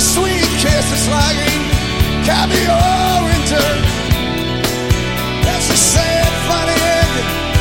sweet kiss is like caviar winter. That's the same.